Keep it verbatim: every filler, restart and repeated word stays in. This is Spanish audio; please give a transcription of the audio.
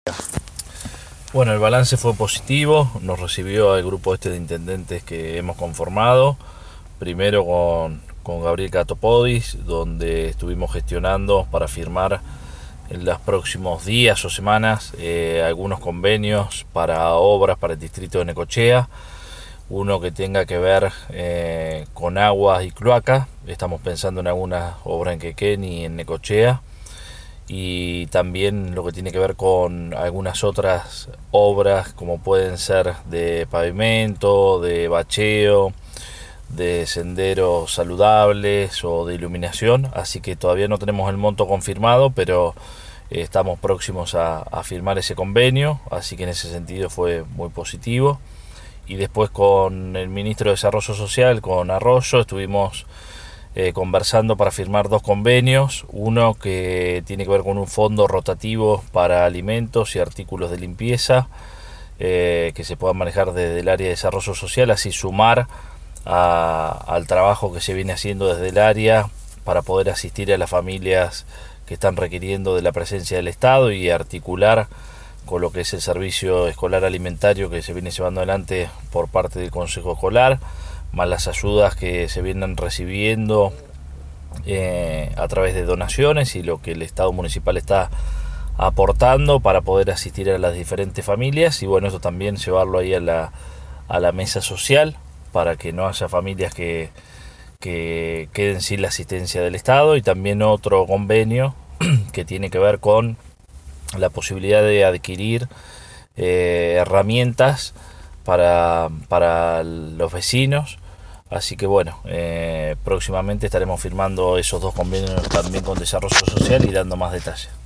Bueno, el balance fue positivo, nos recibió el grupo este de intendentes que hemos conformado, primero con, con Gabriel Catopodis, donde estuvimos gestionando para firmar en los próximos días o semanas eh, algunos convenios para obras para el distrito de Necochea, uno que tenga que ver eh, con aguas y cloacas, estamos pensando en algunas obras en Quequén y en Necochea, y también lo que tiene que ver con algunas otras obras como pueden ser de pavimento, de bacheo, de senderos saludables o de iluminación, así que todavía no tenemos el monto confirmado, pero eh, estamos próximos a, a firmar ese convenio, así que en ese sentido fue muy positivo. Y después con el ministro de Desarrollo Social, con Arroyo, estuvimos Eh, conversando para firmar dos convenios, uno que tiene que ver con un fondo rotativo para alimentos y artículos de limpieza eh, que se puedan manejar desde el área de desarrollo social, así sumar a, al trabajo que se viene haciendo desde el área para poder asistir a las familias que están requiriendo de la presencia del Estado y articular con lo que es el servicio escolar alimentario que se viene llevando adelante por parte del Consejo Escolar, más las ayudas que se vienen recibiendo eh, a través de donaciones y lo que el Estado municipal está aportando para poder asistir a las diferentes familias, y bueno, esto también llevarlo ahí a la, a la mesa social para que no haya familias que, que queden sin la asistencia del Estado. Y también otro convenio que tiene que ver con la posibilidad de adquirir eh, herramientas para, para los vecinos. Así que bueno, eh, próximamente estaremos firmando esos dos convenios también con Desarrollo Social y dando más detalles.